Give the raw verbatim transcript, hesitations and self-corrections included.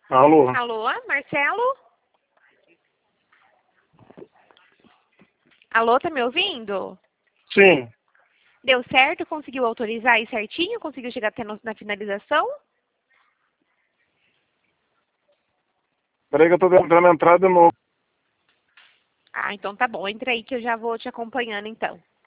Alô? Alô, Marcelo? Alô, tá me ouvindo? Sim. Deu certo? Conseguiu autorizar aí certinho? Conseguiu chegar até no- na finalização? Peraí que eu tô tentando entrar de novo. Ah, então tá bom. Entra aí que eu já vou te acompanhando então.